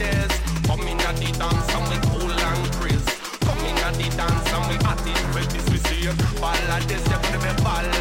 ballads. Come in at the dance and we cool and crazy. Come in at the dance and we at it with this we see. Ballads, you wanna be ballads.